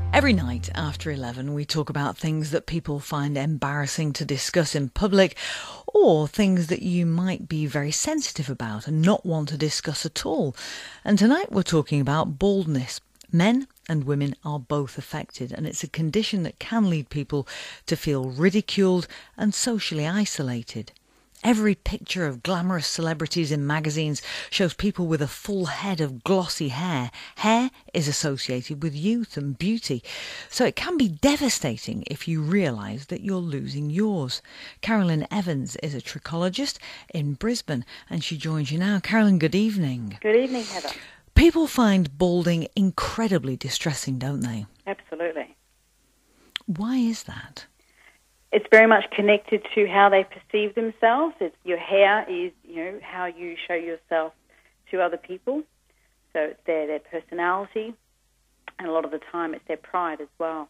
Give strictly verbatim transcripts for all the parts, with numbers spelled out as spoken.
Every night after eleven, we talk about things that people find embarrassing to discuss in public, or things that you might be very sensitive about and not want to discuss at all. And tonight we're talking about baldness. Men and women are both affected, and it's a condition that can lead people to feel ridiculed and socially isolated. Every picture of glamorous celebrities in magazines shows people with a full head of glossy hair. Hair is associated with youth and beauty, so it can be devastating if you realise that you're losing yours. Carolyn Evans is a trichologist in Brisbane, and she joins you now. Carolyn, good evening. Good evening, Heather. People find balding incredibly distressing, don't they? Absolutely. Why is that? It's very much connected to how they perceive themselves. It's, your hair is, you know, how you show yourself to other people. So it's their, their personality, and a lot of the time it's their pride as well.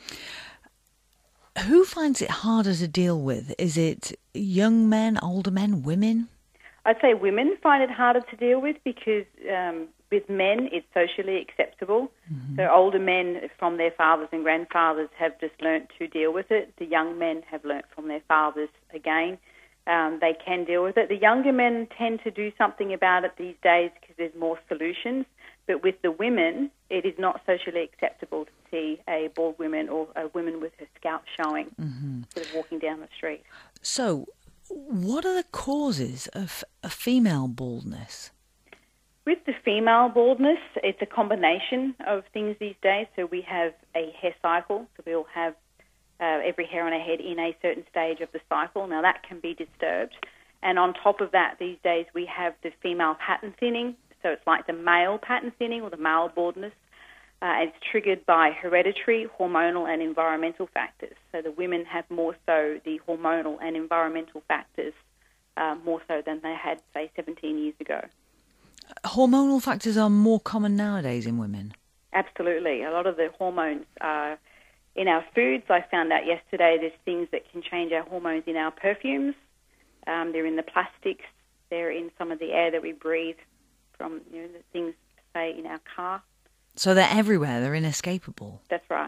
Who finds it harder to deal with? Is it young men, older men, women? I'd say women find it harder to deal with because um, with men it's socially acceptable. Mm-hmm. So older men from their fathers and grandfathers have just learnt to deal with it. The young men have learnt from their fathers again. Um, they can deal with it. The younger men tend to do something about it these days because there's more solutions. But with the women, it is not socially acceptable to see a bald woman or a woman with her scalp showing, mm-hmm. sort of walking down the street. So what are the causes of a female baldness? With the female baldness, it's a combination of things these days. So we have a hair cycle. So we all have uh, every hair on our head in a certain stage of the cycle. Now that can be disturbed. And on top of that, these days we have the female pattern thinning. So it's like the male pattern thinning or the male baldness. Uh, it's triggered by hereditary, hormonal and environmental factors. So the women have more so the hormonal and environmental factors, uh, more so than they had, say, seventeen years ago. Hormonal factors are more common nowadays in women? Absolutely. A lot of the hormones are in our foods. I found out yesterday there's things that can change our hormones in our perfumes. Um, they're in the plastics. They're in some of the air that we breathe from, you know, the things, say, in our car. So they're everywhere, they're inescapable? That's right.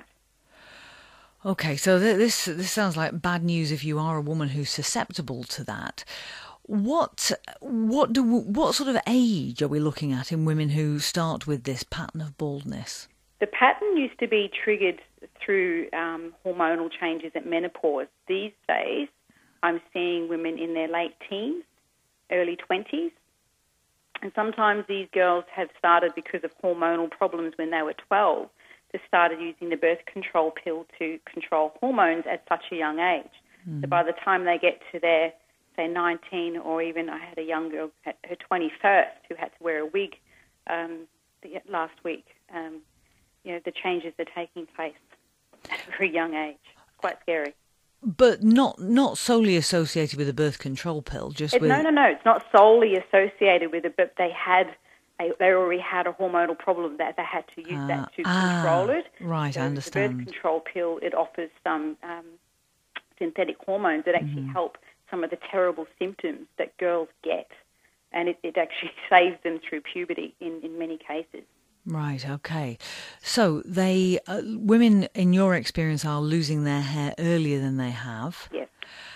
Okay, so th- this this sounds like bad news if you are a woman who's susceptible to that. What what do what sort of age are we looking at in women who start with this pattern of baldness? The pattern used to be triggered through um, hormonal changes at menopause. These days, I'm seeing women in their late teens, early twenties. And sometimes these girls have started because of hormonal problems when they were twelve. They started using the birth control pill to control hormones at such a young age. Mm. So by the time they get to their, say, nineteen, or even I had a young girl at her twenty-first who had to wear a wig um, the, last week, um, you know, the changes are taking place at a very young age. Quite scary. But not not solely associated with the birth control pill, just it, with... No, no, no. It's not solely associated with it, but they had a, they already had a hormonal problem that they had to use uh, that to ah, control it. Right, so I understand. The birth control pill, it offers some um, synthetic hormones that actually mm-hmm. help some of the terrible symptoms that girls get, and it, it actually saves them through puberty in, in many cases. Right, okay. So they, uh, women in your experience are losing their hair earlier than they have. Yes.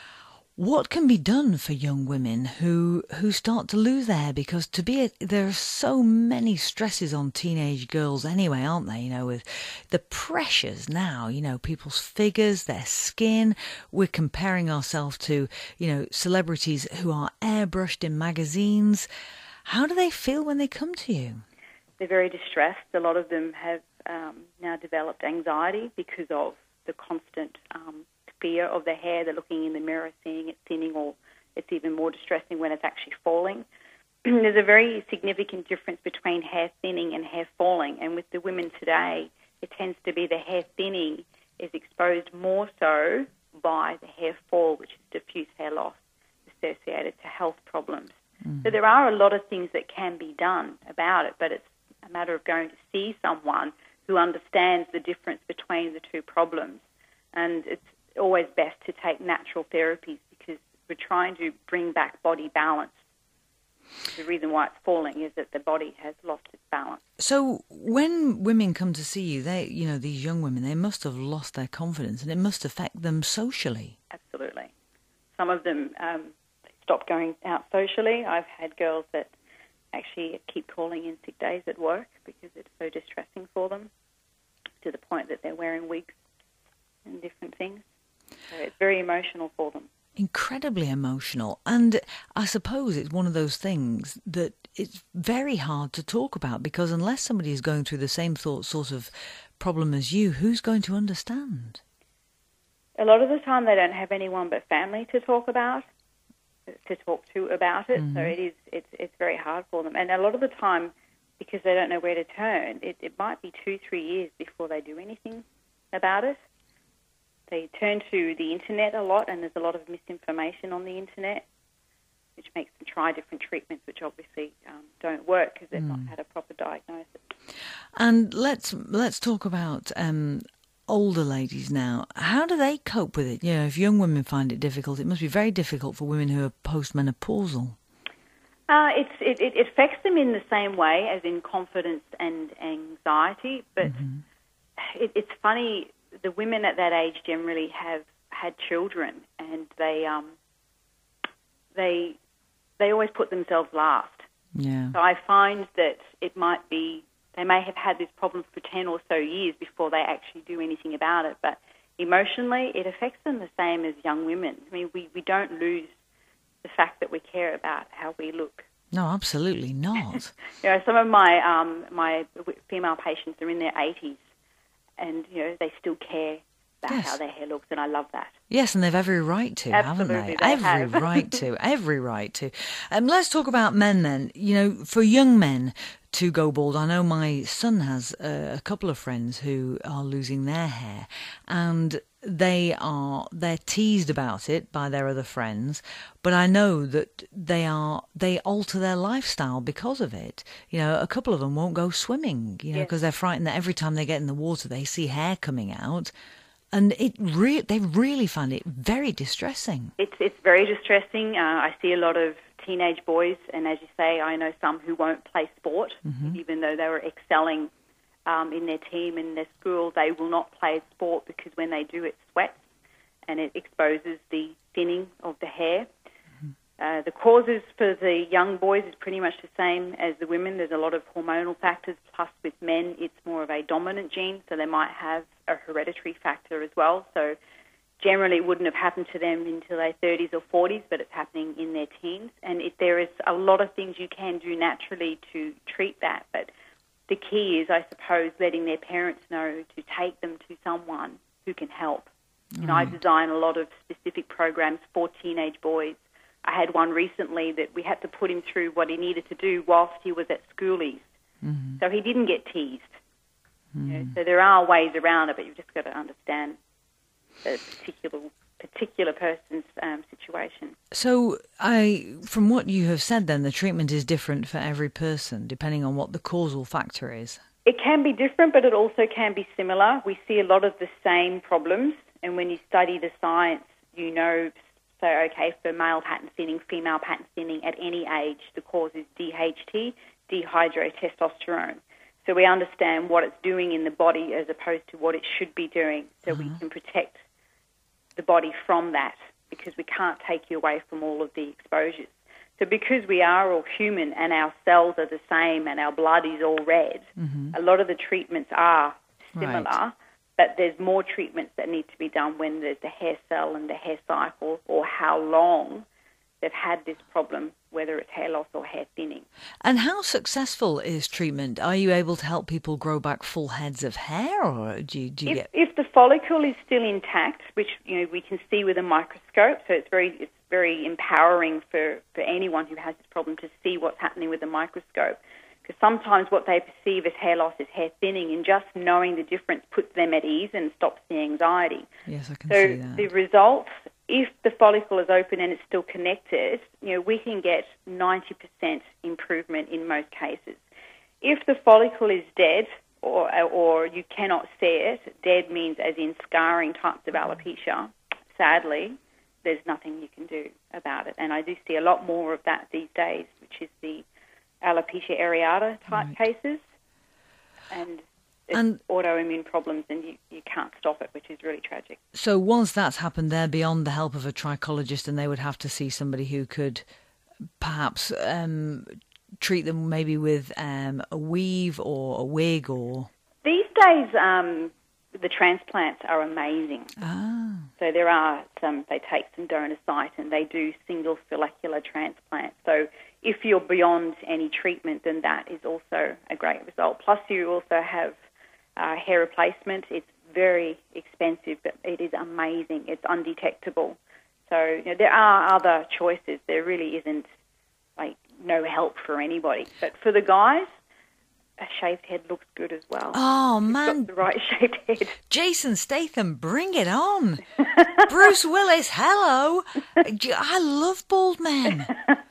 What can be done for young women who, who start to lose their hair? Because to be a, there are so many stresses on teenage girls anyway, aren't there? You know, with the pressures now, you know, people's figures, their skin. We're comparing ourselves to, you know, celebrities who are airbrushed in magazines. How do they feel when they come to you? They're very distressed. A lot of them have um, now developed anxiety because of the constant um, fear of their hair. They're looking in the mirror, seeing it thinning, or it's even more distressing when it's actually falling. There's a very significant difference between hair thinning and hair falling, and with the women today, it tends to be the hair thinning is exposed more so by the hair fall, which is diffuse hair loss associated to health problems. Mm. So there are a lot of things that can be done about it, but it's a matter of going to see someone who understands the difference between the two problems. And it's always best to take natural therapies because we're trying to bring back body balance. The reason why it's falling is that the body has lost its balance. So when women come to see you, they, you know, these young women, they must have lost their confidence, and it must affect them socially. Absolutely. Some of them um, stop going out socially. I've had girls that actually keep calling in sick days at work because it's so distressing for them, to the point that they're wearing wigs and different things. So it's very emotional for them. Incredibly emotional. And I suppose it's one of those things that it's very hard to talk about, because unless somebody is going through the same thought, sort of problem as you, who's going to understand? A lot of the time they don't have anyone but family to talk about, to talk to about it. Mm-hmm. So it is, it's, it's very hard for them. And a lot of the time, because they don't know where to turn, it, it might be two, three years before they do anything about it. They turn to the internet a lot, and there's a lot of misinformation on the internet, which makes them try different treatments, which obviously um, don't work because they've mm. not had a proper diagnosis. And let's let's talk about um, older ladies now. How do they cope with it? You know, if young women find it difficult, it must be very difficult for women who are postmenopausal. Uh, it's, it, it affects them in the same way as in confidence and anxiety, but mm-hmm. it, it's funny. The women at that age generally have had children, and they um, they they always put themselves last. Yeah. So I find that it might be they may have had this problem for ten or so years before they actually do anything about it. But emotionally, it affects them the same as young women. I mean, we, we don't lose the fact that we care about how we look. No, absolutely not. You know, some of my um, my female patients are in their eighties. And, you know, they still care about yes. how their hair looks, and I love that. Yes, and they've every right to, Absolutely, haven't they? they every have. right to, every right to. Um, let's talk about men then. You know, for young men to go bald, I know my son has uh, a couple of friends who are losing their hair, and they are they're teased about it by their other friends, but I know that they are they alter their lifestyle because of it. You know, a couple of them won't go swimming, you know, because yes. they're frightened that every time they get in the water they see hair coming out, and it re- they really find it very distressing. It's it's very distressing. Uh, I see a lot of teenage boys, and as you say, I know some who won't play sport, mm-hmm. even though they were excelling Um, in their team, in their school. They will not play sport because when they do, it sweats and it exposes the thinning of the hair. Mm-hmm. Uh, the causes for the young boys is pretty much the same as the women. There's a lot of hormonal factors, plus with men it's more of a dominant gene, so they might have a hereditary factor as well. So generally it wouldn't have happened to them until their thirties or forties, but it's happening in their teens. And if there is a lot of things you can do naturally to treat that, but the key is, I suppose, letting their parents know to take them to someone who can help. Mm. And I design a lot of specific programs for teenage boys. I had one recently that we had to put him through what he needed to do whilst he was at schoolies. Mm-hmm. So he didn't get teased. Mm. You know, so there are ways around it, but you've just got to understand the particular particular person's um, situation. So, I, from what you have said then, the treatment is different for every person, depending on what the causal factor is. It can be different, but it also can be similar. We see a lot of the same problems, and when you study the science, you know, so, okay, for male pattern thinning, female pattern thinning, at any age, the cause is D H T, dehydrotestosterone. So we understand what it's doing in the body as opposed to what it should be doing, so uh-huh. we can protect the body from that, because we can't take you away from all of the exposures. So because we are all human and our cells are the same and our blood is all red, mm-hmm. a lot of the treatments are similar, right. but there's more treatments that need to be done when there's the hair cell and the hair cycle, or how long they've had this problem, whether it's hair loss or hair thinning. And how successful is treatment? Are you able to help people grow back full heads of hair, or do you, do you if, get... If the follicle is still intact, which you know we can see with a microscope, so it's very it's very empowering for, for anyone who has this problem to see what's happening with a microscope. Because sometimes what they perceive as hair loss is hair thinning, and just knowing the difference puts them at ease and stops the anxiety. Yes, I can so see that. So the results, if the follicle is open and it's still connected, you know, we can get ninety percent improvement in most cases. If the follicle is dead, or or you cannot see it, dead means as in scarring types of alopecia, sadly, there's nothing you can do about it. And I do see a lot more of that these days, which is the alopecia areata type Right. cases. And it's And- autoimmune problems, and you, you can't stop it, which is really tragic. So once that's happened, they're beyond the help of a trichologist, and they would have to see somebody who could perhaps um, treat them maybe with um, a weave or a wig or... These days, um, the transplants are amazing. Ah, So there are some, they take some donor site and they do single follicular transplants. So if you're beyond any treatment, then that is also a great result. Plus you also have uh, hair replacement. It's very expensive, but it is amazing. It's undetectable. So you know, there are other choices. There really isn't like no help for anybody. But for the guys, a shaved head looks good as well. oh Got man, the right shaped head. Jason Statham, bring it on. Bruce Willis, hello. I love bald men.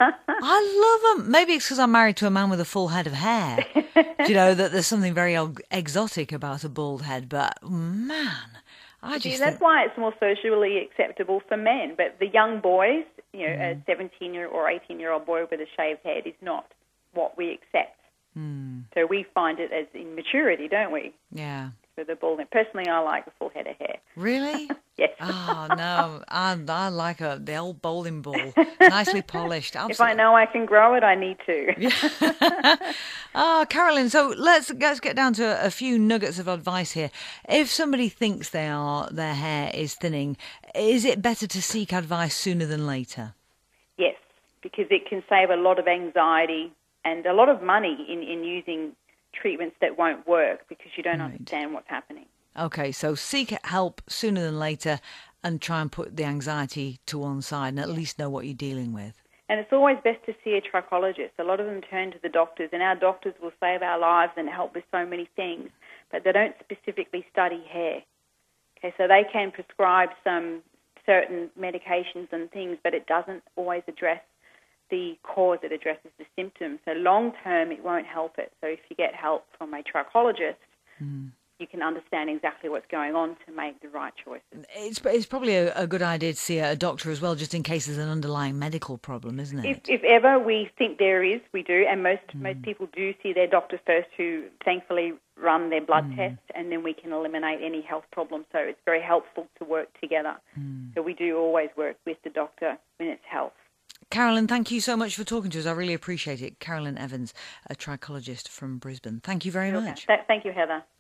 I love them. Maybe it's because I'm married to a man with a full head of hair. You know, that there's something very og- exotic about a bald head. But, man, I See, just that's think... why it's more socially acceptable for men. But the young boys, you know, a seventeen-year or eighteen-year-old boy with a shaved head is not what we accept. Mm, So we find it as immaturity, don't we, yeah. for the bald head. Personally, I like a full head of hair. Really? Yes. Oh, no. I, I like a, the old bowling ball. Nicely polished. Absolutely. If I know I can grow it, I need to. Ah, Carolyn, so let's let's get down to a, a few nuggets of advice here. If somebody thinks they are their hair is thinning, is it better to seek advice sooner than later? Yes, because it can save a lot of anxiety and a lot of money in, in using treatments that won't work because you don't Right. understand what's happening. Okay, so seek help sooner than later and try and put the anxiety to one side and at least know what you're dealing with. And it's always best to see a trichologist. A lot of them turn to the doctors, and our doctors will save our lives and help with so many things, but they don't specifically study hair. Okay, so they can prescribe some certain medications and things, but it doesn't always address the cause, it addresses the symptoms. So long term, it won't help it. So if you get help from a trichologist, Mm. you can understand exactly what's going on to make the right choices. It's it's probably a, a good idea to see a doctor as well, just in case there's an underlying medical problem, isn't If, it? if ever we think there is, we do, and most most people do see their doctor first, who thankfully run their blood test, and then we can eliminate any health problems. So it's very helpful to work together. So we do always work with the doctor when it's health. Carolyn, thank you so much for talking to us. I really appreciate it. Carolyn Evans, a trichologist from Brisbane. Thank you very much. Th- Thank you, Heather.